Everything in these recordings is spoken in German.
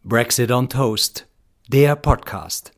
Brexit on Toast, der Podcast.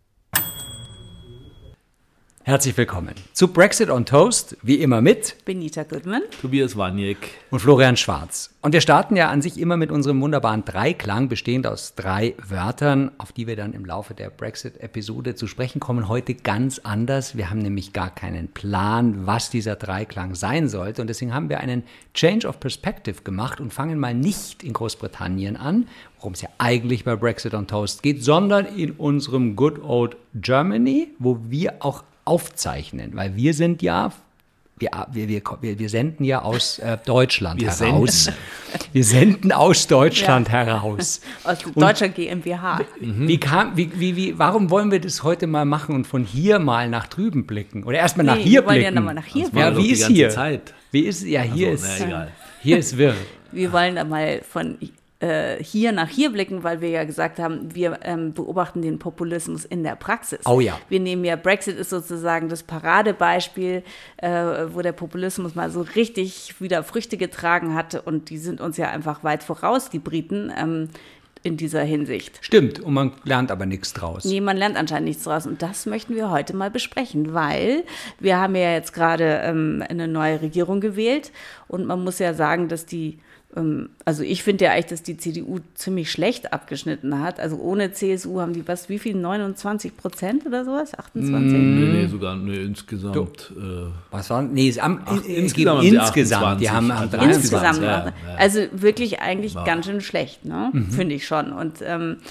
Herzlich willkommen zu Brexit on Toast, wie immer mit Benita Goodman, Tobias Waniek und Florian Schwarz. Und wir starten ja an sich immer mit unserem wunderbaren Dreiklang, bestehend aus 3 Wörtern, auf die wir dann im Laufe der Brexit-Episode zu sprechen kommen. Heute ganz anders. Wir haben nämlich gar keinen Plan, was dieser Dreiklang sein sollte. Und deswegen haben wir einen Change of Perspective gemacht und fangen mal nicht in Großbritannien an, worum es ja eigentlich bei Brexit on Toast geht, sondern in unserem Good Old Germany, wo wir auch aufzeichnen, weil wir sind ja, wir senden ja aus Deutschland heraus. Wir senden aus Deutschland heraus. Aus Deutschland GmbH. Warum wollen wir das heute mal machen und von hier mal nach drüben blicken? Oder erstmal nach hier blicken? Ja, nochmal nach hier ja, wie ist hier? Zeit. Wie ist, ja, hier ist, hier ist wirr. Wir wollen da mal von hier nach hier blicken, weil wir ja gesagt haben, wir beobachten den Populismus in der Praxis. Oh ja. Wir nehmen ja, Brexit ist sozusagen das Paradebeispiel, wo der Populismus mal so richtig wieder Früchte getragen hat und die sind uns ja einfach weit voraus, die Briten, in dieser Hinsicht. Stimmt, und man lernt aber nichts draus. Nee, man lernt anscheinend nichts draus und das möchten wir heute mal besprechen, weil wir haben ja jetzt gerade eine neue Regierung gewählt und man muss ja sagen, dass also ich finde ja eigentlich, dass die CDU ziemlich schlecht abgeschnitten hat. Also ohne CSU haben die wie viel? 29% oder sowas? 28? Nee, insgesamt. Was waren? Nee, insgesamt. Die haben 23. Insgesamt. Ja. Also wirklich eigentlich ganz schön schlecht, ne? Finde ich schon. Und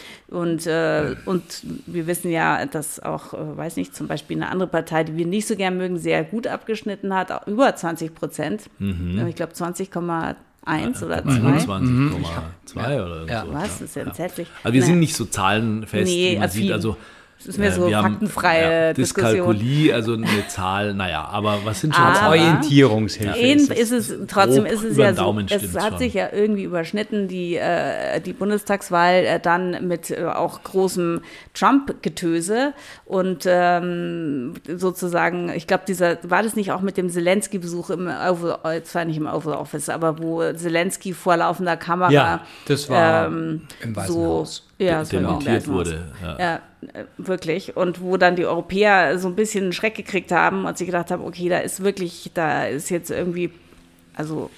wir wissen ja, dass auch, weiß nicht, zum Beispiel eine andere Partei, die wir nicht so gern mögen, sehr gut abgeschnitten hat, auch über 20%. Ich glaube 20,1 oder 2. 29,2 oder so. Ja. Was? Das ist ja entsetzlich. Also wir sind nicht so zahlenfest, wie man sieht. Also es ist mehr so faktenfreie Diskussion. Dyskalkulie, also eine Zahl, aber was sind schon Orientierungshilfe? Trotzdem ist es ja so, es hat sich ja irgendwie überschnitten, die Bundestagswahl dann mit auch großem Trump-Getöse und sozusagen, ich glaube, war das nicht auch mit dem Zelensky-Besuch zwar nicht im Oval Office, aber wo Zelensky vor laufender Kamera ja, das war im Weißen Haus. Ja, dementiert wurde. Ja, wirklich. Und wo dann die Europäer so ein bisschen einen Schreck gekriegt haben und sie gedacht haben, okay, da ist jetzt irgendwie, also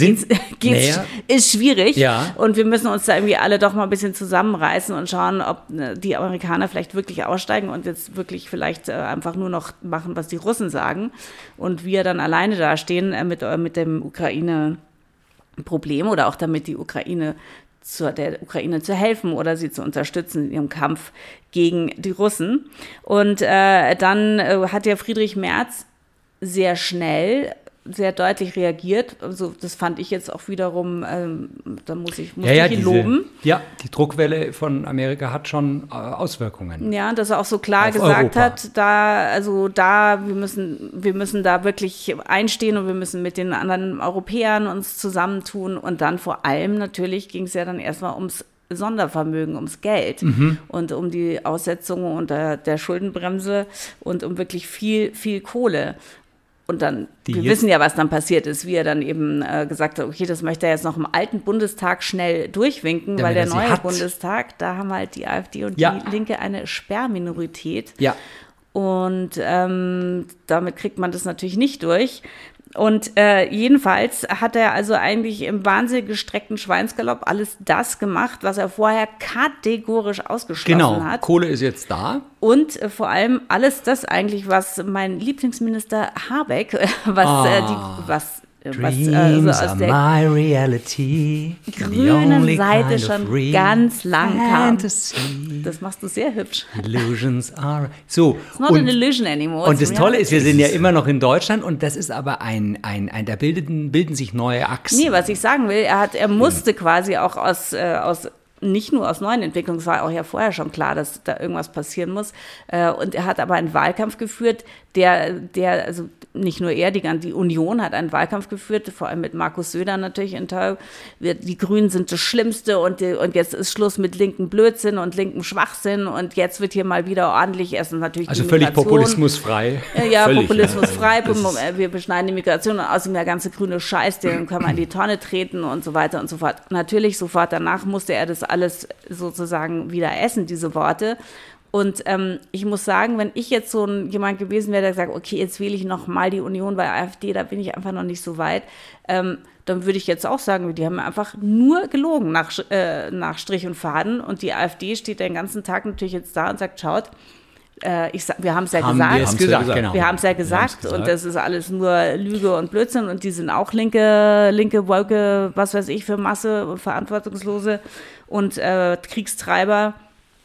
ist schwierig. Ja. Und wir müssen uns da irgendwie alle doch mal ein bisschen zusammenreißen und schauen, ob die Amerikaner vielleicht wirklich aussteigen und jetzt wirklich vielleicht einfach nur noch machen, was die Russen sagen. Und wir dann alleine dastehen mit dem Ukraine-Problem oder auch damit der Ukraine zu helfen oder sie zu unterstützen in ihrem Kampf gegen die Russen. Und dann hat ja Friedrich Merz sehr schnell, sehr deutlich reagiert. Also das fand ich jetzt auch wiederum, da muss ich ihn loben. Ja, die Druckwelle von Amerika hat schon Auswirkungen. Ja, dass er auch so klar gesagt hat, wir müssen da wirklich einstehen und wir müssen mit den anderen Europäern uns zusammentun. Und dann vor allem natürlich ging es ja dann erstmal ums Sondervermögen, ums Geld und um die Aussetzung unter der Schuldenbremse und um wirklich viel, viel Kohle. Und dann, wir wissen ja, was dann passiert ist, wie er dann eben gesagt hat, okay, das möchte er jetzt noch im alten Bundestag schnell durchwinken, weil der neue Bundestag, da haben halt die AfD und die Linke eine Sperrminorität. Ja. Und damit kriegt man das natürlich nicht durch. Und jedenfalls hat er also eigentlich im wahnsinnig gestreckten Schweinsgalopp alles das gemacht, was er vorher kategorisch ausgeschlossen hat. Kohle ist jetzt da. Und vor allem alles das eigentlich, was mein Lieblingsminister Habeck, Dreams aus der my reality, grünen Seite schon ganz lang kam. Das machst du sehr hübsch. Illusions are... So, It's not an illusion anymore. Und das Tolle ist, wir sind ja immer noch in Deutschland und das ist aber da bilden sich neue Achsen. Nee, was ich sagen will, er musste quasi auch nicht nur aus neuen Entwicklungen, es war auch ja vorher schon klar, dass da irgendwas passieren muss. Und er hat aber einen Wahlkampf geführt, der also nicht nur er, die Union hat einen Wahlkampf geführt, vor allem mit Markus Söder natürlich in Teil. Die Grünen sind das Schlimmste und jetzt ist Schluss mit linken Blödsinn und linken Schwachsinn und jetzt wird hier mal wieder ordentlich erstens natürlich also völlig populismusfrei. Ja, völlig, populismusfrei. Ja, wir beschneiden die Migration und außerdem der ganze grüne Scheiß, den kann man in die Tonne treten und so weiter und so fort. Natürlich sofort danach musste er das alles sozusagen wieder essen, diese Worte. Und ich muss sagen, wenn ich jetzt so jemand gewesen wäre, der sagt, okay, jetzt wähle ich noch mal die Union bei AfD, da bin ich einfach noch nicht so weit, dann würde ich jetzt auch sagen, die haben einfach nur gelogen nach Strich und Faden. Und die AfD steht den ganzen Tag natürlich jetzt da und sagt, schaut, wir haben es ja gesagt. Genau. Wir haben es ja gesagt und das ist alles nur Lüge und Blödsinn und die sind auch linke, woke, was weiß ich, für Masse, verantwortungslose und Kriegstreiber.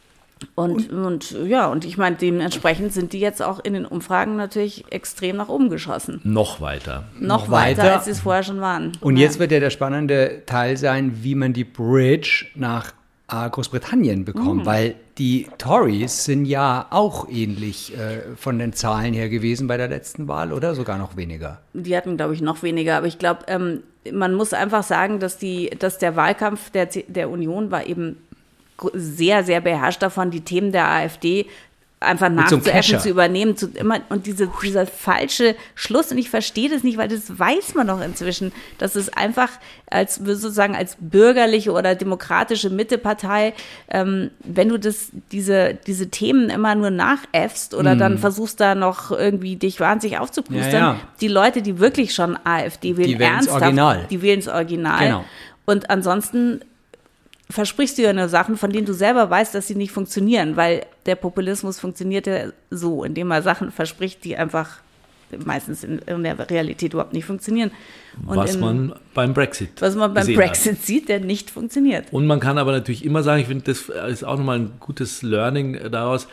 Und ich meine, dementsprechend sind die jetzt auch in den Umfragen natürlich extrem nach oben geschossen. Noch weiter. Noch weiter, als sie es vorher schon waren. Und jetzt wird ja der spannende Teil sein, wie man die Bridge nach Großbritannien bekommt, weil die Tories sind ja auch ähnlich von den Zahlen her gewesen bei der letzten Wahl, oder sogar noch weniger? Die hatten, glaube ich, noch weniger, aber ich glaube, man muss einfach sagen, dass der Wahlkampf der Union war eben sehr, sehr beherrscht davon, die Themen der AfD einfach nachzuäffen, zu übernehmen. Und dieser falsche Schluss, und ich verstehe das nicht, weil das weiß man doch inzwischen, dass es einfach als bürgerliche oder demokratische Mittepartei, wenn du diese Themen immer nur nachäffst oder dann versuchst da noch irgendwie dich wahnsinnig aufzuplustern, die Leute, die wirklich schon AfD wählen, die wählen das Original. Genau. Und ansonsten versprichst du ja nur Sachen, von denen du selber weißt, dass sie nicht funktionieren, weil der Populismus funktioniert ja so, indem er Sachen verspricht, die einfach meistens in der Realität überhaupt nicht funktionieren. Und was man beim Brexit sieht, der nicht funktioniert. Und man kann aber natürlich immer sagen, ich finde, das ist auch nochmal ein gutes Learning daraus,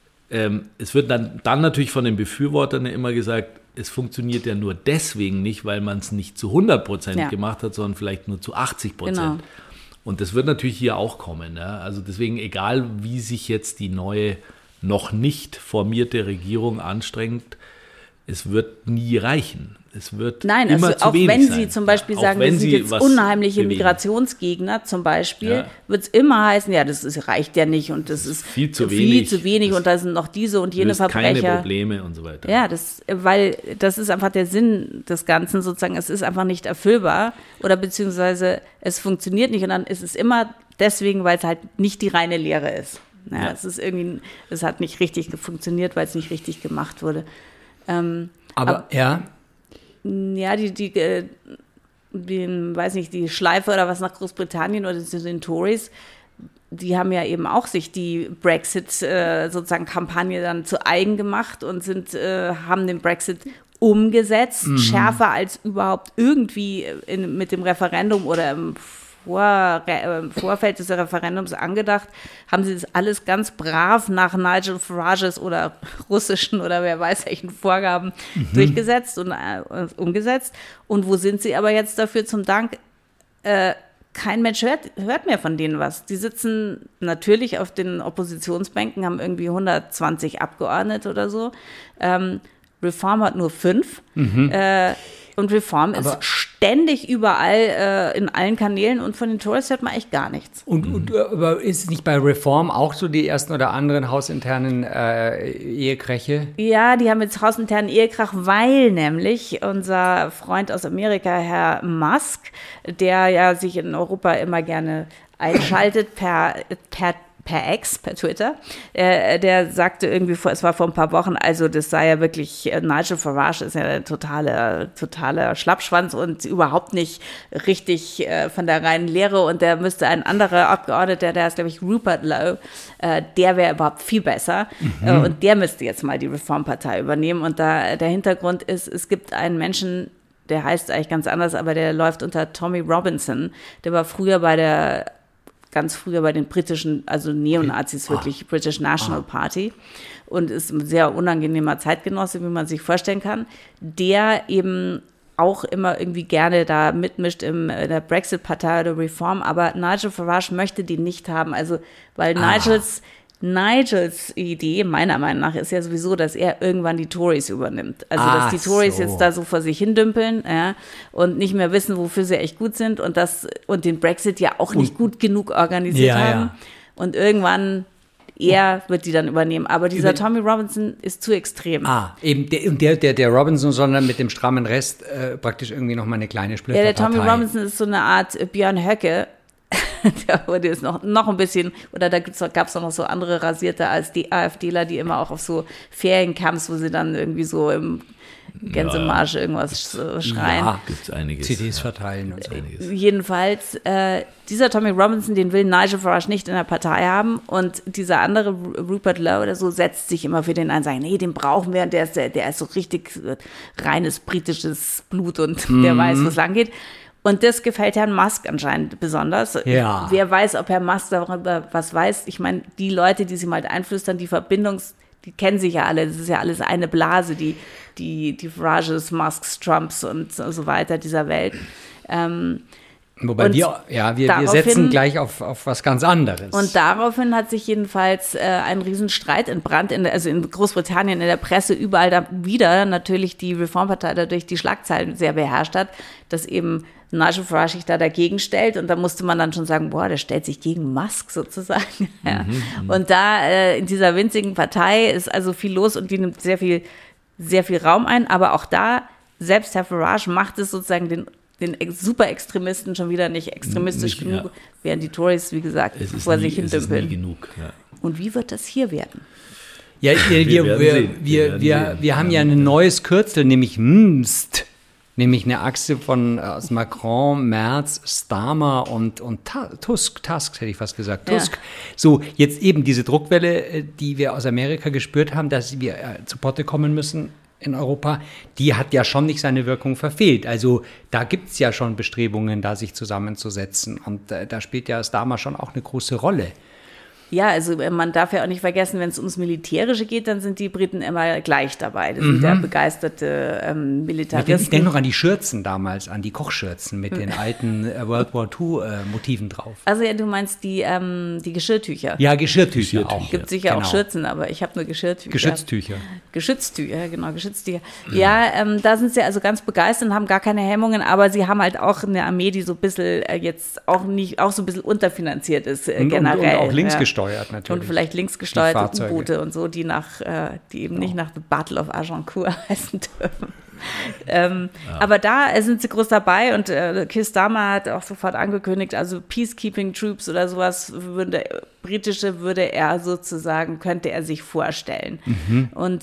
es wird dann natürlich von den Befürwortern immer gesagt, es funktioniert ja nur deswegen nicht, weil man es nicht zu 100% gemacht hat, sondern vielleicht nur zu 80%. Genau. Und das wird natürlich hier auch kommen. Ja? Also deswegen, egal wie sich jetzt die neue, noch nicht formierte Regierung anstrengt, es wird nie reichen. Es wird immer zu wenig sein. Auch wenn sie zum Beispiel sagen, wir sind jetzt unheimliche Migrationsgegner zum Beispiel, wird es immer heißen, ja, das reicht ja nicht und das ist viel zu wenig und da sind noch diese und jene Verbrecher. Keine Probleme und so weiter. Ja, weil das ist einfach der Sinn des Ganzen sozusagen, es ist einfach nicht erfüllbar oder beziehungsweise es funktioniert nicht und dann ist es immer deswegen, weil es halt nicht die reine Lehre ist. Ja. Es hat nicht richtig funktioniert, weil es nicht richtig gemacht wurde. Ja, die Schleife oder was nach Großbritannien oder zu den Tories, die haben ja eben auch sich die Brexit sozusagen Kampagne dann zu eigen gemacht und haben den Brexit umgesetzt, schärfer als überhaupt irgendwie mit dem Referendum oder im Vorfeld des Referendums angedacht, haben sie das alles ganz brav nach Nigel Farages oder russischen oder wer weiß welchen Vorgaben durchgesetzt und umgesetzt. Und wo sind sie aber jetzt dafür zum Dank? Kein Mensch hört mehr von denen was. Die sitzen natürlich auf den Oppositionsbänken, haben irgendwie 120 Abgeordnete oder so. Reform hat nur 5. Und Reform ist ständig überall in allen Kanälen und von den Tories hört man echt gar nichts. Aber ist es nicht bei Reform auch so die ersten oder anderen hausinternen Ehekräche? Ja, die haben jetzt hausinternen Ehekrach, weil nämlich unser Freund aus Amerika, Herr Musk, der ja sich in Europa immer gerne einschaltet per Twitter, der sagte irgendwie, es war vor ein paar Wochen, also das sei ja wirklich, Nigel Farage ist ja ein totaler Schlappschwanz und überhaupt nicht richtig von der reinen Lehre und der müsste ein anderer Abgeordneter, der ist, glaube ich, Rupert Lowe, der wäre überhaupt viel besser und der müsste jetzt mal die Reformpartei übernehmen und der Hintergrund ist, es gibt einen Menschen, der heißt eigentlich ganz anders, aber der läuft unter Tommy Robinson, der war ganz früher bei den britischen, also Neonazis wirklich, British National Party und ist ein sehr unangenehmer Zeitgenosse, wie man sich vorstellen kann, der eben auch immer irgendwie gerne da mitmischt in der Brexit-Partei oder Reform, aber Nigel Farage möchte die nicht haben, also weil Nigels Nigels Idee, meiner Meinung nach, ist ja sowieso, dass er irgendwann die Tories übernimmt. Also, dass die Tories jetzt da so vor sich hindümpeln, ja, und nicht mehr wissen, wofür sie echt gut sind und den Brexit ja auch nicht gut genug organisiert haben. Ja. Und irgendwann er wird die dann übernehmen. Aber dieser Tommy Robinson ist zu extrem. Eben der Robinson, sondern mit dem strammen Rest praktisch irgendwie noch mal eine kleine Splitterpartei. Ja, der Tommy Robinson ist so eine Art Björn Höcke. Der ist noch ein bisschen, oder da gab es noch so andere Rasierte als die AfDler, die immer auch auf so Feriencamps, wo sie dann irgendwie so im Gänsemarsch irgendwas schreien. Ja, gibt's einiges. CDs verteilen und so. Jedenfalls, dieser Tommy Robinson, den will Nigel Farage nicht in der Partei haben und dieser andere Rupert Lowe oder so setzt sich immer für den ein, sagen, nee, den brauchen wir und der ist so richtig reines britisches Blut und der weiß, wo es lang geht. Und das gefällt Herrn Musk anscheinend besonders. Ja. Wer weiß, ob Herr Musk darüber was weiß. Ich meine, die Leute, die sie mal einflüstern, die kennen sich ja alle. Das ist ja alles eine Blase, die Farages, Musks, Trumps und so weiter dieser Welt. Wobei wir setzen gleich auf was ganz anderes. Und daraufhin hat sich jedenfalls ein Riesenstreit entbrannt, also in Großbritannien, in der Presse, überall da wieder natürlich die Reformpartei dadurch die Schlagzeilen sehr beherrscht hat, dass eben Nigel Farage sich da dagegen stellt und da musste man dann schon sagen, der stellt sich gegen Musk sozusagen. Ja. Und da in dieser winzigen Partei ist also viel los und die nimmt sehr viel Raum ein, aber auch da, selbst Herr Farage macht es sozusagen den Superextremisten schon wieder nicht extremistisch genug, während die Tories, wie gesagt, vor sich hindümpeln. Es ist nie genug, ja. Und wie wird das hier werden? Ja, wir haben ja ein neues Kürzel, nämlich MMST. Nämlich eine Achse aus Macron, Merz, Starmer und Tusk hätte ich fast gesagt, Tusk. Ja. So, jetzt eben diese Druckwelle, die wir aus Amerika gespürt haben, dass wir zu Potte kommen müssen in Europa, die hat ja schon nicht seine Wirkung verfehlt. Also da gibt es ja schon Bestrebungen, da sich zusammenzusetzen. Und da spielt ja Starmer schon auch eine große Rolle. Ja, also man darf ja auch nicht vergessen, wenn es ums Militärische geht, dann sind die Briten immer gleich dabei. Das sind ja begeisterte Militaristen. Ich denke noch an die Schürzen damals, an die Kochschürzen mit den alten World War II-Motiven drauf. Also ja, du meinst die Geschirrtücher. Ja, Geschirrtücher auch. Es gibt sicher auch Schürzen, aber ich habe nur Geschirrtücher. Geschütztücher, genau, Geschütztücher. Ja, da sind sie also ganz begeistert und haben gar keine Hemmungen, aber sie haben halt auch eine Armee, die so ein bisschen jetzt auch so ein bisschen unterfinanziert ist generell. Und auch linksgesteuert natürlich. Und vielleicht linksgesteuerte U-Boote und so, die eben nicht nach The Battle of Agincourt heißen dürfen. Aber da sind sie groß dabei und Keir Starmer hat auch sofort angekündigt, also Peacekeeping Troops oder sowas könnte er sich vorstellen. Und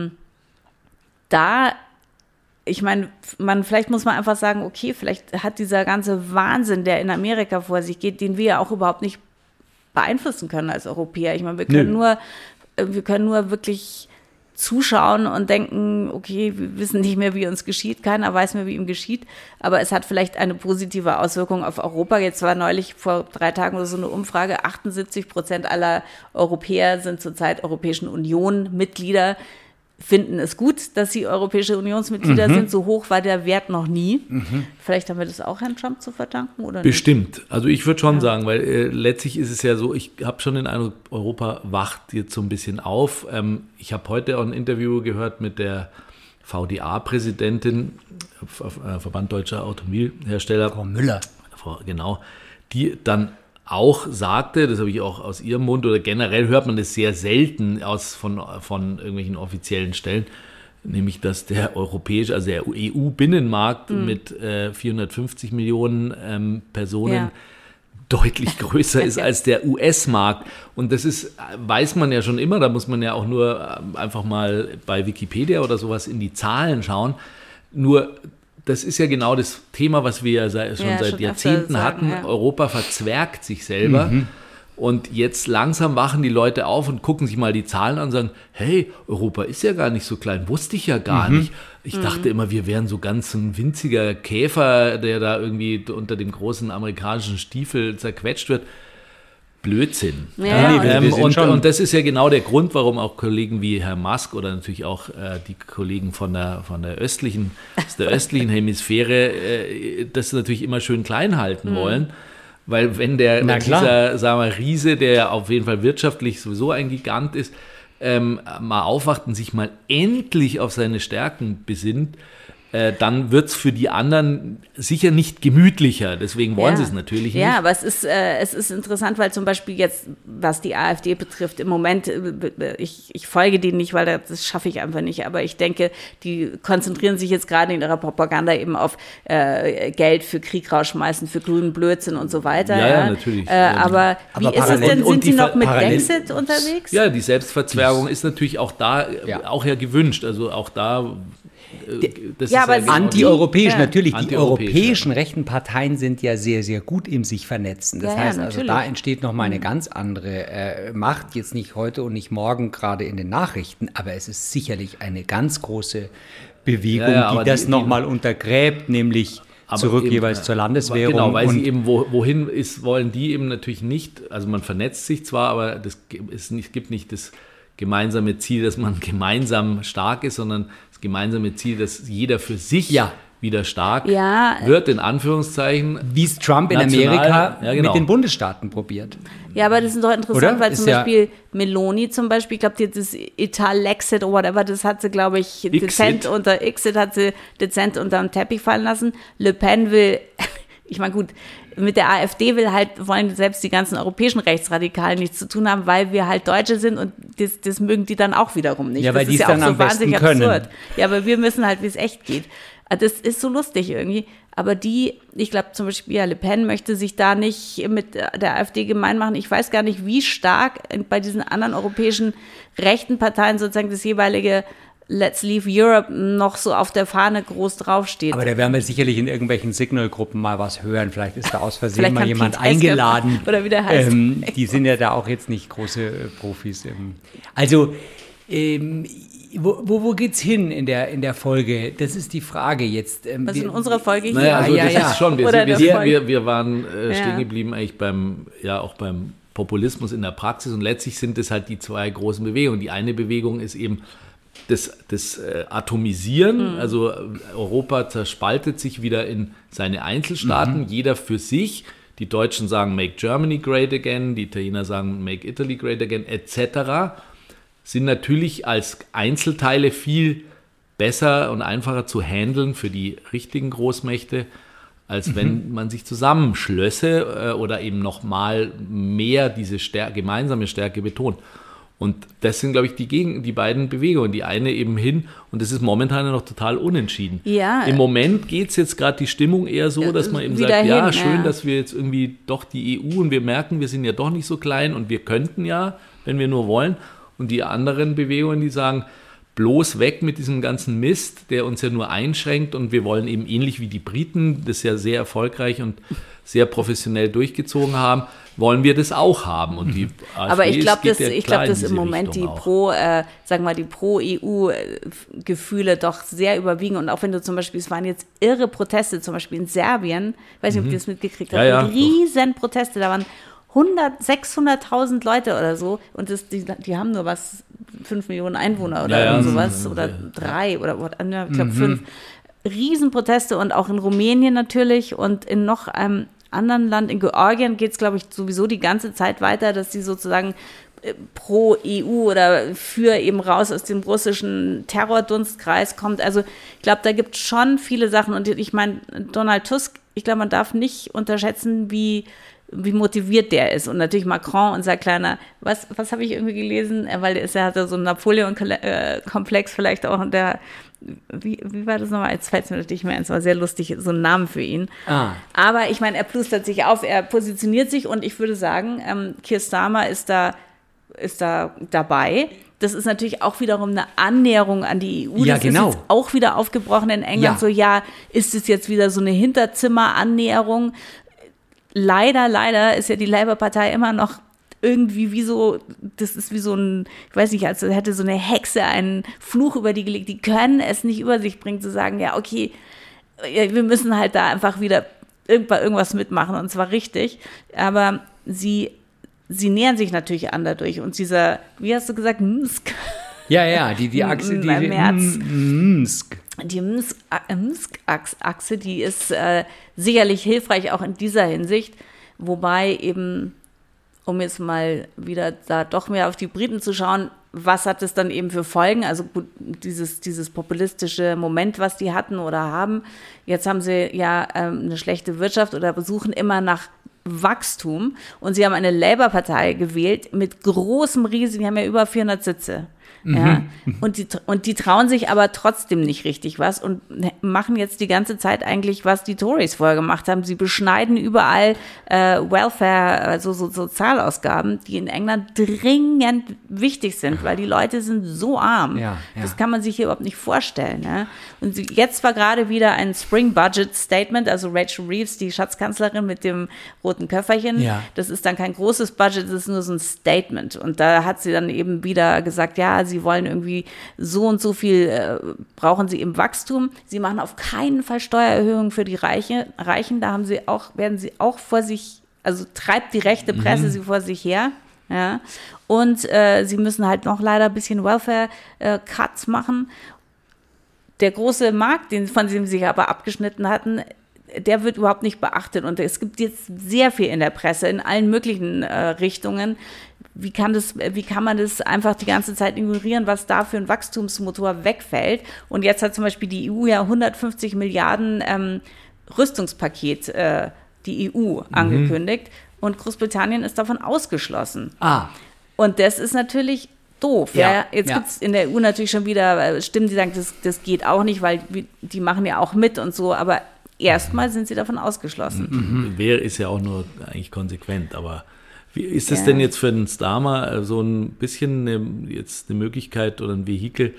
ich meine, vielleicht muss man einfach sagen, okay, vielleicht hat dieser ganze Wahnsinn, der in Amerika vor sich geht, den wir ja auch überhaupt nicht beeinflussen können als Europäer. Ich meine, wir können nur wirklich zuschauen und denken, okay, wir wissen nicht mehr, wie uns geschieht. Keiner weiß mehr, wie ihm geschieht. Aber es hat vielleicht eine positive Auswirkung auf Europa. Jetzt war neulich vor 3 Tagen oder so eine Umfrage, 78% aller Europäer sind zurzeit Europäischen Union Mitglieder, finden es gut, dass sie Europäische Unionsmitglieder sind. So hoch war der Wert noch nie. Vielleicht haben wir das auch Herrn Trump zu verdanken, oder nicht? Bestimmt. Also ich würde schon sagen, weil letztlich ist es ja so, ich habe schon den Eindruck, Europa wacht jetzt so ein bisschen auf. Ich habe heute auch ein Interview gehört mit der VDA-Präsidentin, Verband Deutscher Automobilhersteller. Frau Müller. Genau. Die dann auch sagte, das habe ich auch aus ihrem Mund, oder generell hört man das sehr selten von irgendwelchen offiziellen Stellen, nämlich dass der europäische, also der EU-Binnenmarkt mit 450 Millionen Personen deutlich größer ist als der US-Markt. Und das weiß man ja schon immer, da muss man ja auch nur einfach mal bei Wikipedia oder sowas in die Zahlen schauen. Nur das ist ja genau das Thema, was wir ja schon seit Jahrzehnten hatten. Ja. Europa verzwergt sich selber. Und jetzt langsam wachen die Leute auf und gucken sich mal die Zahlen an und sagen, hey, Europa ist ja gar nicht so klein, wusste ich ja gar nicht. Ich dachte immer, wir wären so ganz ein winziger Käfer, der da irgendwie unter dem großen amerikanischen Stiefel zerquetscht wird. Blödsinn. Ja. Und das ist ja genau der Grund, warum auch Kollegen wie Herr Musk oder natürlich auch die Kollegen von der östlichen Hemisphäre das natürlich immer schön klein halten wollen. Weil wenn dieser, sagen wir, Riese, der auf jeden Fall wirtschaftlich sowieso ein Gigant ist, mal aufwacht und sich mal endlich auf seine Stärken besinnt, dann wird es für die anderen sicher nicht gemütlicher. Deswegen wollen sie es natürlich nicht. Ja, aber es ist interessant, weil zum Beispiel jetzt, was die AfD betrifft, im Moment, ich folge denen nicht, weil das schaffe ich einfach nicht, aber ich denke, die konzentrieren sich jetzt gerade in ihrer Propaganda eben auf Geld für Krieg rausschmeißen, für grünen Blödsinn und so weiter. Ja, natürlich. Aber wie ist es denn? Sind sie noch mit Brexit unterwegs? Ja, die Selbstverzwergung ist natürlich auch da, auch ja gewünscht. Also auch da... Das ja, aber antieuropäisch, natürlich. Die europäischen rechten Parteien sind ja sehr, sehr gut im sich vernetzen. Das heißt, also da entsteht nochmal eine ganz andere Macht, jetzt nicht heute und nicht morgen gerade in den Nachrichten, aber es ist sicherlich eine ganz große Bewegung, die das nochmal untergräbt, nämlich zurück eben, jeweils zur Landeswährung. Genau, weil sie eben wohin ist, wollen die eben natürlich nicht, also man vernetzt sich zwar, aber es gibt nicht das gemeinsame Ziel, dass man gemeinsam stark ist, sondern das gemeinsame Ziel, dass jeder für sich wieder stark wird, in Anführungszeichen. Wie es Trump in Amerika mit den Bundesstaaten probiert. Ja, aber das ist doch interessant, weil zum Beispiel Meloni zum Beispiel, ich glaube, die hat das Italexit oder whatever, das hat sie, glaube ich, dezent unter dem Teppich fallen lassen. Le Pen will, ich meine, gut, mit der AfD wollen selbst die ganzen europäischen Rechtsradikalen nichts zu tun haben, weil wir halt Deutsche sind und das mögen die dann auch wiederum nicht. Ja, weil die es dann am besten können. Absurd. Ja, aber wir müssen halt, wie es echt geht. Das ist so lustig irgendwie. Aber ich glaube zum Beispiel, Le Pen möchte sich da nicht mit der AfD gemein machen. Ich weiß gar nicht, wie stark bei diesen anderen europäischen rechten Parteien sozusagen das jeweilige Let's Leave Europe noch so auf der Fahne groß draufsteht. Aber da werden wir sicherlich in irgendwelchen Signal-Gruppen mal was hören. Vielleicht ist da aus Versehen mal jemand eingeladen. Oder wie der heißt. Die sind ja da auch jetzt nicht große Profis. Also, wo geht's hin in der Folge? Das ist die Frage jetzt. Was in unserer Folge hier? Naja, also das ist schon, wir waren stehen geblieben eigentlich beim Populismus in der Praxis und letztlich sind es halt die zwei großen Bewegungen. Die eine Bewegung ist eben das Atomisieren, also Europa zerspaltet sich wieder in seine Einzelstaaten, jeder für sich. Die Deutschen sagen Make Germany Great Again, die Italiener sagen Make Italy Great Again, etc. Sind natürlich als Einzelteile viel besser und einfacher zu handeln für die richtigen Großmächte, als wenn man sich zusammenschlösse oder eben nochmal mehr diese gemeinsame Stärke betont. Und das sind, glaube ich, die beiden Bewegungen. Die eine eben hin, und das ist momentan noch total unentschieden. Ja. Im Moment geht es jetzt gerade die Stimmung eher so, dass man eben sagt, schön, dass wir jetzt irgendwie doch die EU und wir merken, wir sind ja doch nicht so klein und wir könnten ja, wenn wir nur wollen. Und die anderen Bewegungen, die sagen, bloß weg mit diesem ganzen Mist, der uns ja nur einschränkt und wir wollen eben ähnlich wie die Briten, das ja sehr erfolgreich und sehr professionell durchgezogen haben, wollen wir das auch haben. Und die AfD, aber ich glaube, dass im Moment die Pro-EU-Gefühle doch sehr überwiegen. Und auch wenn du zum Beispiel, es waren jetzt irre Proteste, zum Beispiel in Serbien, weiß nicht, ob ihr das mitgekriegt habt, riesen Proteste, da waren 600.000 Leute oder so und die haben nur 5 Millionen Einwohner oder sowas oder 3 oder ich glaube 5. Riesenproteste und auch in Rumänien natürlich und in noch einem anderen Land, in Georgien geht es, glaube ich, sowieso die ganze Zeit weiter, dass die sozusagen pro EU oder für eben raus aus dem russischen Terrordunstkreis kommt. Also ich glaube, da gibt es schon viele Sachen und ich meine, Donald Tusk, ich glaube, man darf nicht unterschätzen, wie motiviert der ist. Und natürlich Macron, unser kleiner, was habe ich irgendwie gelesen? Weil er hatte so einen Napoleon-Komplex vielleicht auch. Und wie war das nochmal? Jetzt fällt es mir natürlich mehr ein. Es war sehr lustig, so ein Name für ihn. Aber ich meine, er plustert sich auf, er positioniert sich und ich würde sagen, Keir Starmer ist da dabei. Das ist natürlich auch wiederum eine Annäherung an die EU. Ja, das ist jetzt auch wieder aufgebrochen in England. Ist es jetzt wieder so eine Hinterzimmer-Annäherung? Leider ist ja die Labour-Partei immer noch irgendwie das ist wie so ein, ich weiß nicht, als hätte so eine Hexe einen Fluch über die gelegt. Die können es nicht über sich bringen, zu sagen, ja, okay, wir müssen halt da einfach wieder irgendwas mitmachen und zwar richtig. Aber sie nähern sich natürlich an dadurch. Und dieser, wie hast du gesagt, Msk? Ja, die Achse, die Msk. Die Msk-Achse, die ist sicherlich hilfreich auch in dieser Hinsicht. Wobei eben, um jetzt mal wieder da doch mehr auf die Briten zu schauen, was hat es dann eben für Folgen? Also gut, dieses populistische Moment, was die hatten oder haben. Jetzt haben sie ja eine schlechte Wirtschaft oder suchen immer nach Wachstum. Und sie haben eine Labour-Partei gewählt mit großem Risiko. Die haben ja über 400 Sitze. Ja, und die trauen sich aber trotzdem nicht richtig was und machen jetzt die ganze Zeit eigentlich, was die Tories vorher gemacht haben. Sie beschneiden überall Welfare, also so Sozialausgaben, die in England dringend wichtig sind, weil die Leute sind so arm. Ja. Das kann man sich hier überhaupt nicht vorstellen. Ne? Und jetzt war gerade wieder ein Spring Budget Statement, also Rachel Reeves, die Schatzkanzlerin mit dem roten Köfferchen. Ja. Das ist dann kein großes Budget, das ist nur so ein Statement. Und da hat sie dann eben wieder gesagt, ja, sie wollen irgendwie so und so viel, brauchen sie im Wachstum. Sie machen auf keinen Fall Steuererhöhungen für die Reichen. Da werden sie auch vor sich, also treibt die rechte Presse sie vor sich her. Ja. Und sie müssen halt noch leider ein bisschen Welfare-Cuts machen. Der große Markt, von dem sie sich aber abgeschnitten hatten, der wird überhaupt nicht beachtet. Und es gibt jetzt sehr viel in der Presse, in allen möglichen Richtungen. Wie kann man das einfach die ganze Zeit ignorieren, was da für ein Wachstumsmotor wegfällt? Und jetzt hat zum Beispiel die EU ja 150 Milliarden Rüstungspaket, die EU angekündigt. Und Großbritannien ist davon ausgeschlossen. Und das ist natürlich doof. Ja. Jetzt gibt es in der EU natürlich schon wieder Stimmen, die sagen, das geht auch nicht, weil die machen ja auch mit und so. Aber erstmal sind sie davon ausgeschlossen. Ist ja auch nur eigentlich konsequent, aber wie ist das denn jetzt für den Starmer so ein bisschen jetzt eine Möglichkeit oder ein Vehikel,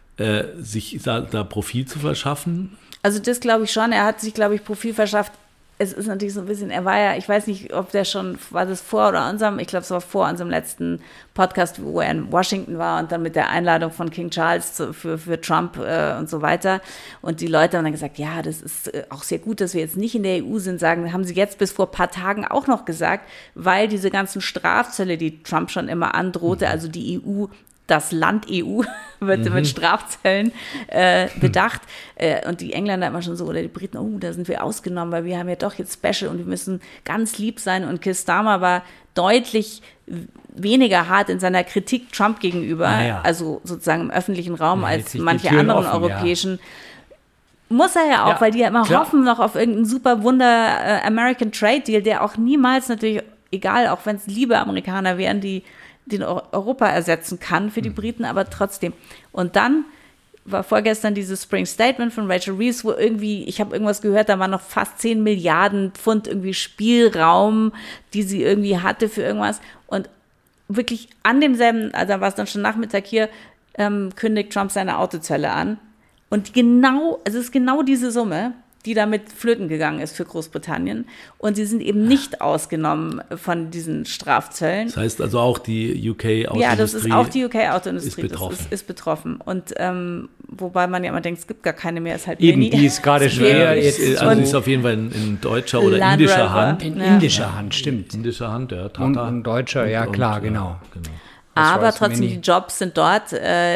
sich da Profil zu verschaffen? Also das glaube ich schon. Er hat sich, glaube ich, Profil verschafft. Es ist natürlich so ein bisschen, er war ja, ich weiß nicht, ob der schon, war das vor oder unserem, ich glaube, es war vor unserem letzten Podcast, wo er in Washington war und dann mit der Einladung von King Charles für Trump und so weiter. Und die Leute haben dann gesagt, ja, das ist auch sehr gut, dass wir jetzt nicht in der EU sind, haben sie jetzt bis vor ein paar Tagen auch noch gesagt, weil diese ganzen Strafzölle, die Trump schon immer androhte, also die EU, das Land EU wird mit Strafzöllen bedacht. Und die Engländer immer schon so, oder die Briten, da sind wir ausgenommen, weil wir haben ja doch jetzt Special und wir müssen ganz lieb sein. Und Keir Starmer war deutlich weniger hart in seiner Kritik Trump gegenüber, also sozusagen im öffentlichen Raum, als manche anderen europäischen. Muss er ja auch, weil die ja immer hoffen noch auf irgendeinen super Wunder American Trade Deal, der auch niemals natürlich, egal, auch wenn es liebe Amerikaner wären, die den Europa ersetzen kann für die Briten, aber trotzdem. Und dann war vorgestern dieses Spring Statement von Rachel Reeves, wo irgendwie, ich habe irgendwas gehört, da waren noch fast 10 Milliarden Pfund irgendwie Spielraum, die sie irgendwie hatte für irgendwas. Und wirklich an demselben, also war es dann schon Nachmittag hier, kündigt Trump seine Autozölle an. Und es ist genau diese Summe, die damit flöten gegangen ist für Großbritannien. Und sie sind eben nicht ausgenommen von diesen Strafzöllen. Das heißt also auch die UK-Autoindustrie. Ja, das ist auch die UK-Autoindustrie. Ist betroffen. Und wobei man ja immer denkt, es gibt gar keine mehr, ist halt eben, wenig. Die ist gerade schwer. Also die ist auf jeden Fall in deutscher oder indischer Hand. In indischer Hand, stimmt. Indischer Hand, ja. Tata. Und deutscher, ja klar, genau. Aber trotzdem, die Jobs sind dort.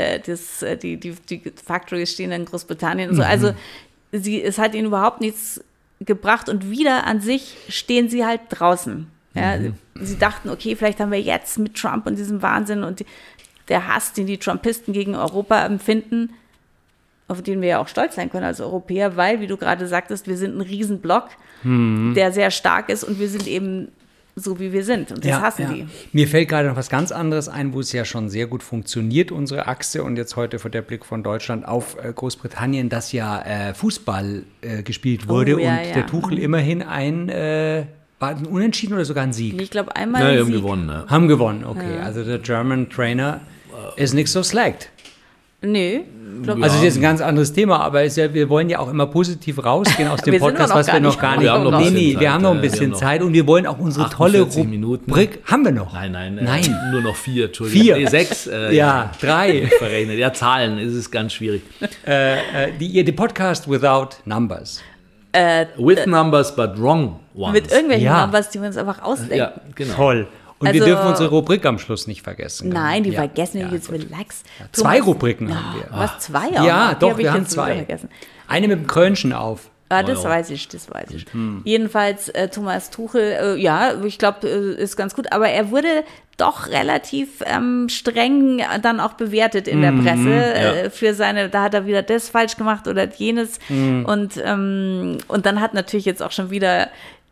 Die Factories stehen in Großbritannien und so. Also es hat ihnen überhaupt nichts gebracht und wieder an sich stehen sie halt draußen. Ja, sie dachten, okay, vielleicht haben wir jetzt mit Trump und diesem Wahnsinn und der Hass, den die Trumpisten gegen Europa empfinden, auf den wir ja auch stolz sein können als Europäer, weil, wie du gerade sagtest, wir sind ein Riesenblock, der sehr stark ist und wir sind eben so wie wir sind. Und das hassen die. Mir fällt gerade noch was ganz anderes ein, wo es ja schon sehr gut funktioniert, unsere Achse. Und jetzt heute der Blick von Deutschland auf Großbritannien, dass ja Fußball gespielt wurde und der Tuchel immerhin war ein Unentschieden oder sogar ein Sieg? Ich glaube einmal ein Sieg. Haben gewonnen. Ne? Haben gewonnen, okay. Ja. Also der German Trainer ist nicht so slacked. Nö. Also das ist jetzt ein ganz anderes Thema, aber wir wollen ja auch immer positiv rausgehen aus dem Podcast, was wir noch gar nicht haben. Wir haben noch ein bisschen Zeit und wir wollen auch unsere tolle Rubrik. Haben wir noch? Nein. Nur noch 4, Entschuldigung. 4? Nee, 6. 3. Verrechnet. Ja, Zahlen ist es ganz schwierig. Die Podcast without numbers. With numbers, but wrong ones. Mit irgendwelchen Numbers, die wir uns einfach ausdenken. Ja, genau. Toll. Und wir dürfen unsere Rubrik am Schluss nicht vergessen. Nein, die vergessen wir jetzt relax. 2 Rubriken haben wir. Was, 2 auch? Ja, doch, wir haben 2. Eine mit dem Krönchen auf. Das weiß ich. Jedenfalls Thomas Tuchel, ich glaube, ist ganz gut, aber er wurde doch relativ streng dann auch bewertet in der Presse für da hat er wieder das falsch gemacht oder jenes und dann hat natürlich jetzt auch schon wieder,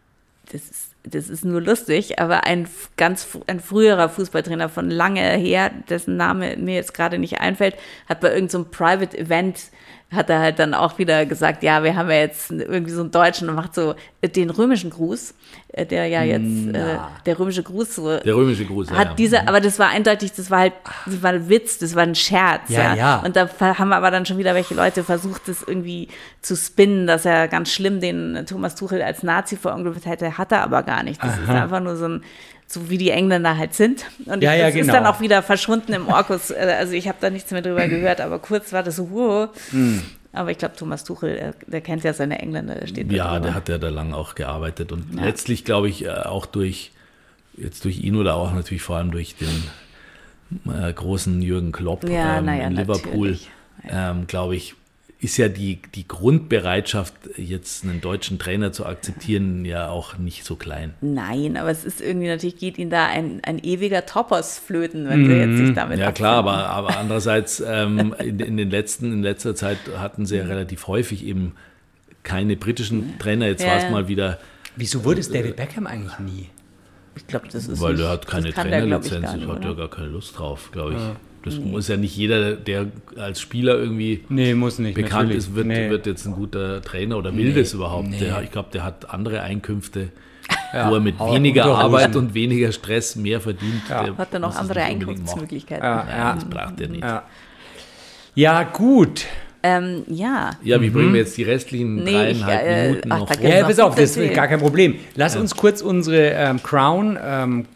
das ist nur lustig, aber ein früherer Fußballtrainer von lange her, dessen Name mir jetzt gerade nicht einfällt, hat bei irgendeinem so Private Event hat er halt dann auch wieder gesagt, ja, wir haben ja jetzt irgendwie so einen Deutschen und macht so den römischen Gruß, der ja jetzt, der römische Gruß so. Der römische Gruß, hat aber das war eindeutig, das war ein Witz, das war ein Scherz, ja. Und da haben aber dann schon wieder welche Leute versucht, das irgendwie zu spinnen, dass er ganz schlimm den Thomas Tuchel als Nazi verunglückt hätte, hat er aber gar nicht. Das ist einfach nur so wie die Engländer halt sind. Und das ist dann auch wieder verschwunden im Orkus. Also ich habe da nichts mehr drüber gehört, aber kurz war das so, wow. Aber ich glaube, Thomas Tuchel, der kennt ja seine Engländer, der steht da drüber. Der hat ja da lange auch gearbeitet. Und letztlich, glaube ich, auch durch ihn oder auch natürlich vor allem durch den großen Jürgen Klopp in Liverpool, glaube ich, ist ja die Grundbereitschaft, jetzt einen deutschen Trainer zu akzeptieren, ja auch nicht so klein. Nein, aber es ist irgendwie, natürlich geht ihnen da ein ewiger Topos flöten, wenn sie jetzt sich damit ja klar, aber andererseits in letzter Zeit hatten sie ja relativ häufig eben keine britischen Trainer. Jetzt war es mal wieder. Wieso wurde es David Beckham eigentlich nie? Ich glaube, das ist weil er hat keine Trainerlizenz, hat ja gar keine Lust drauf, glaube ich. Das muss ja nicht jeder, der als Spieler irgendwie bekannt ist, wird jetzt ein guter Trainer oder will das überhaupt. Ich glaube, der hat andere Einkünfte, wo er mit weniger Arbeit und weniger Stress mehr verdient. Hat er noch andere Einkunftsmöglichkeiten. Das braucht er nicht. Ja, gut. Wie bringen wir jetzt die restlichen 3,5 Minuten noch vor? Ja, pass auf, das ist gar kein Problem. Lass uns kurz unsere Crown-Kolumne,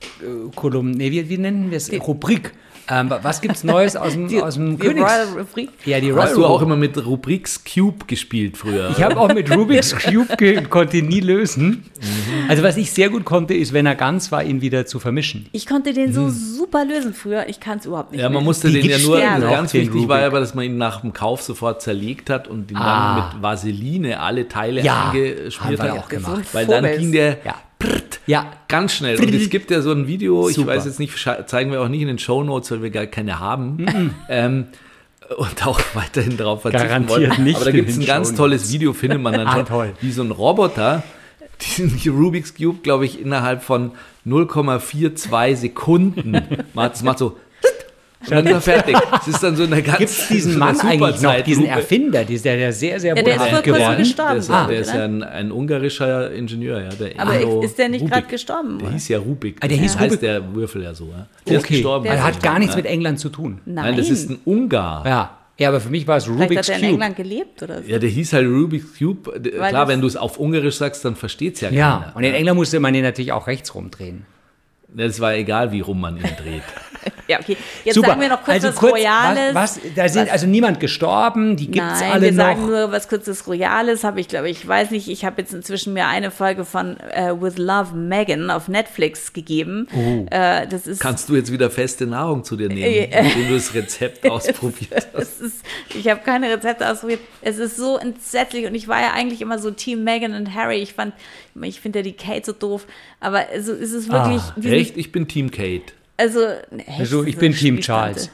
wie nennen wir es? Rubrik. Was gibt's Neues aus dem Königs? Royal Rubrik? Ja, die Royal Hast du auch immer mit Rubriks Cube gespielt früher? Ich habe auch mit Rubik's Cube konnte ihn nie lösen. Also was ich sehr gut konnte, ist, wenn er ganz war, ihn wieder zu vermischen. Ich konnte den so super lösen früher. Ich kann es überhaupt nicht. Ja, man musste den ja nur, ganz wichtig war aber, dass man ihn nach dem Kauf sofort zerlegt hat und ihn dann mit Vaseline alle Teile angeschmiert hat. Auch gemacht. Weil dann ging der ganz schnell. Und es gibt ja so ein Video, ich weiß jetzt nicht, zeigen wir auch nicht in den Shownotes, weil wir gar keine haben. Und auch weiterhin darauf verzichten Garantiert wollen. nicht. Aber da gibt es ein ganz tolles Video, findet man dann schon, wie so ein Roboter diesen Rubik's Cube, glaube ich, innerhalb von 0,42 Sekunden das macht so. Und dann ist er fertig. Es ist dann so eine ganz. Gibt es diesen Mann eigentlich noch, diesen Erfinder, der sehr, sehr bekannt geworden ist? Der ist ja ein ungarischer Ingenieur, der aber ist der nicht gerade gestorben? Der hieß ja Rubik. Der hieß heißt der Würfel ja so. Ja? Der ist gestorben. Er hat gar nichts mit England zu tun. Nein, das ist ein Ungar. Ja, aber für mich war es Rubik's Cube. Vielleicht hat er in England gelebt oder so. Ja, der hieß halt Rubik's Cube. Klar, wenn du es auf Ungarisch sagst, dann versteht es ja keiner. Ja, und in England musste man den natürlich auch rechts rumdrehen. Das war egal, wie rum man ihn dreht. Ja, okay. Jetzt sagen wir noch kurz was Royales. Da sind also niemand gestorben, die gibt es alle noch. Nein, wir sagen nur was kurzes Royales. Ich weiß nicht, ich habe jetzt inzwischen mir eine Folge von With Love Meghan auf Netflix gegeben. Das ist, kannst du jetzt wieder feste Nahrung zu dir nehmen, indem du das Rezept ausprobiert hast? Ich habe keine Rezepte ausprobiert. Es ist so entsetzlich und ich war ja eigentlich immer so Team Meghan und Harry. Ich finde ja die Kate so doof, aber also ist es wirklich... Echt? Ich bin Team Kate. Also ich bin Team Charles.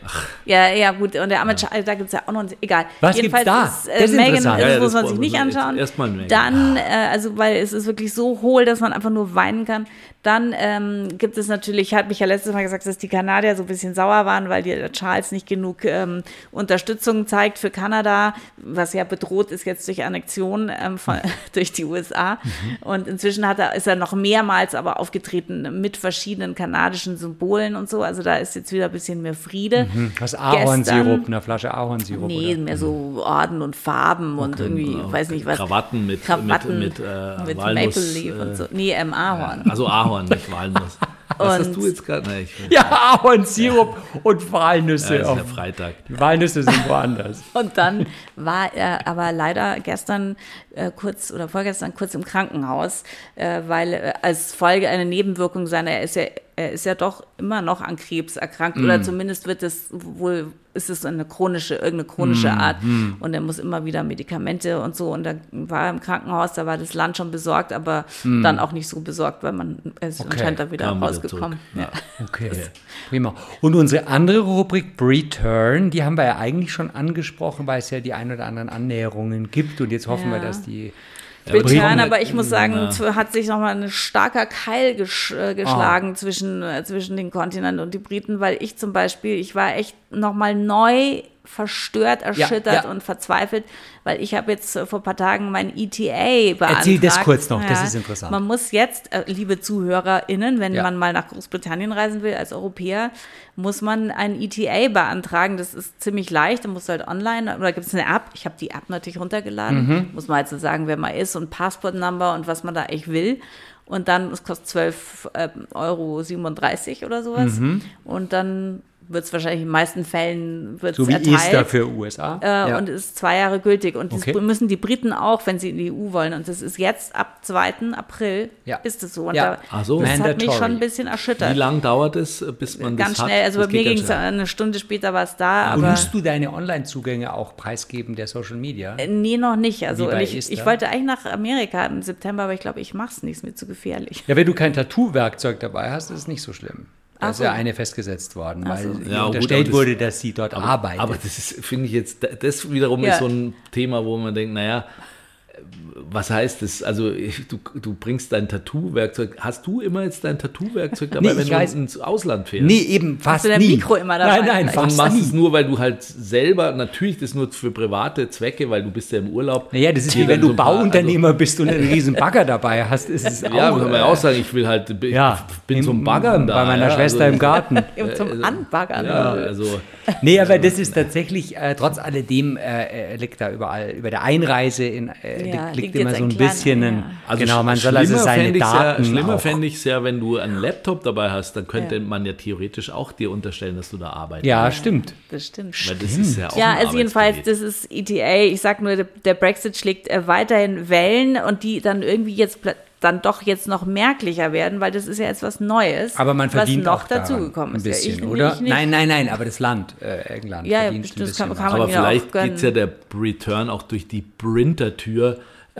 Ja, gut. Und der arme Charles, da gibt es ja auch noch, egal. Was jedenfalls gibt's da? Ist Meghan, das muss man sich nicht anschauen. Erstmal Meghan. Dann, weil es ist wirklich so hohl, dass man einfach nur weinen kann. Dann gibt es natürlich, hat mich ja letztes Mal gesagt, dass die Kanadier so ein bisschen sauer waren, weil der Charles nicht genug Unterstützung zeigt für Kanada, was ja bedroht ist jetzt durch Annexion durch die USA. Und inzwischen ist er noch mehrmals aber aufgetreten mit verschiedenen kanadischen Symbolen und so. Also da ist jetzt wieder ein bisschen mehr Friede. Was Ahornsirup, eine Flasche Ahornsirup? Nee, mehr so Orden und Farben und irgendwie, weiß nicht was. Krawatten mit Walnuss, Maple Leaf und so. Nee, Ahorn. Also Ahorn, nicht Walnuss. Was hast du jetzt gerade? Ahornsirup und Walnüsse. Ja, ist ja Freitag. Die Walnüsse sind woanders. Und dann war er aber leider vorgestern kurz im Krankenhaus, weil als Folge einer Nebenwirkung er ist ja er ist ja doch immer noch an Krebs erkrankt oder zumindest ist es irgendeine chronische Art und er muss immer wieder Medikamente und so und da war er im Krankenhaus, da war das Land schon besorgt, aber dann auch nicht so besorgt, weil er ist anscheinend da wieder rausgekommen. Ja. Okay, prima. Und unsere andere Rubrik Return, die haben wir ja eigentlich schon angesprochen, weil es ja die ein oder anderen Annäherungen gibt und jetzt hoffen wir, dass die Return, aber ich muss sagen, hat sich nochmal ein starker Keil geschlagen zwischen den Kontinenten und die Briten, weil ich zum Beispiel, ich war echt nochmal neu verstört, erschüttert und verzweifelt, weil ich habe jetzt vor ein paar Tagen mein ETA beantragt. Erzähl das kurz noch, das ist interessant. Man muss jetzt, liebe ZuhörerInnen, wenn man mal nach Großbritannien reisen will als Europäer, muss man ein ETA beantragen. Das ist ziemlich leicht, da musst du halt online, oder gibt es eine App, ich habe die App natürlich runtergeladen, muss man halt so sagen, wer man ist und Passport-Number und was man da eigentlich will. Und dann, es kostet 12,37 € oder sowas. Und dann wird es wahrscheinlich in den meisten Fällen so wie erteilt. ESTA für USA. Und ist 2 Jahre gültig. Und das müssen die Briten auch, wenn sie in die EU wollen. Und das ist jetzt ab 2. April ist es so. Und das hat mich schon ein bisschen erschüttert. Wie lange dauert es, bis man das hat? Ganz schnell. Also bei mir ging es eine Stunde später war es da. Aber musst du deine Online-Zugänge auch preisgeben der Social Media? Nee, noch nicht. Also ich wollte eigentlich nach Amerika im September, aber ich glaube, ich mache es nicht. Ist mir zu gefährlich. Ja, wenn du kein Tattoo-Werkzeug dabei hast, ist es nicht so schlimm. Da ist ja eine festgesetzt worden, weil unterstellt wurde, dass sie dort arbeitet. Aber das ist, finde ich jetzt, das wiederum ist so ein Thema, wo man denkt, naja, was heißt das? Also du bringst dein Tattoo-Werkzeug. Hast du immer jetzt dein Tattoo-Werkzeug dabei, wenn du ins Ausland fährst? Nee, eben fast nie. Hast du dein Mikro immer dabei? Nein, fast nie. Du machst es nur, weil du halt selber, natürlich das nur für private Zwecke, weil du bist ja im Urlaub. Naja, das ist wie wenn du Bauunternehmer bist und einen riesen Bagger dabei hast. Ist es ja, muss man ja auch sagen, ich will halt, bin zum Baggern da. Bei meiner Schwester im Garten. Zum Anbaggern. Ja, also. Nee, aber das ist tatsächlich, trotz alledem liegt da überall, über der Einreise liegt immer so ein bisschen genau, man soll also seine Daten schlimmer fände ich es ja, wenn du einen Laptop dabei hast, dann könnte man ja theoretisch auch dir unterstellen, dass du da arbeitest. Ja, stimmt. Das stimmt. Weil das ist ja auch also jedenfalls, das ist ETA. Ich sag nur, der Brexit schlägt weiterhin Wellen und die dann irgendwie jetzt doch jetzt noch merklicher werden, weil das ist ja jetzt was Neues, aber man verdient was noch auch dazugekommen ist. Ein bisschen, oder? Nein, aber das Land, England verdient ein bisschen was. Aber vielleicht geht es ja der Return auch durch die Printertür,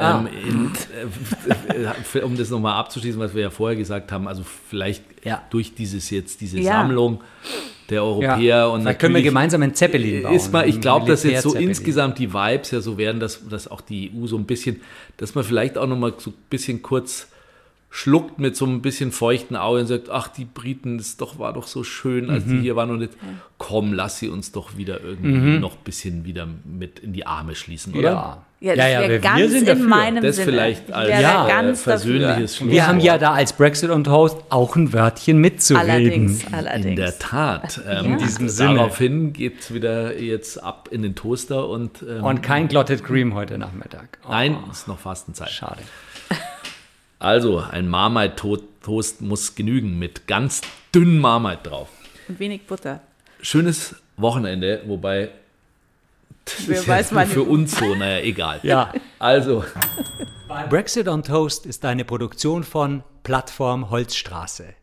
um das nochmal abzuschließen, was wir ja vorher gesagt haben, also vielleicht durch diese Sammlung der Europäer und vielleicht können wir gemeinsam einen Zeppelin bauen. Ich glaube, dass jetzt so insgesamt die Vibes ja so werden, dass auch die EU so ein bisschen, dass man vielleicht auch nochmal so ein bisschen kurz schluckt mit so ein bisschen feuchten Augen und sagt, ach, die Briten, das war doch so schön, als die hier waren und nicht, komm, lass sie uns doch wieder irgendwie noch ein bisschen wieder mit in die Arme schließen, oder? Ja, das wäre ganz in meinem das Sinne. Vielleicht als ganz persönliches Schluss. Wir haben ja da als Brexit on Toast auch ein Wörtchen mitzureden. Allerdings. In der Tat. In diesem Sinne. Daraufhin geht es wieder jetzt ab in den Toaster. Und kein Clotted Cream heute Nachmittag. Nein, ist noch Fastenzeit. Schade. Also, ein Marmite-Toast muss genügen mit ganz dünnem Marmite drauf. Und wenig Butter. Schönes Wochenende, wobei das ist ja für uns so, naja, egal. Ja. Also. Brexit on Toast ist eine Produktion von Plattform Holzstraße.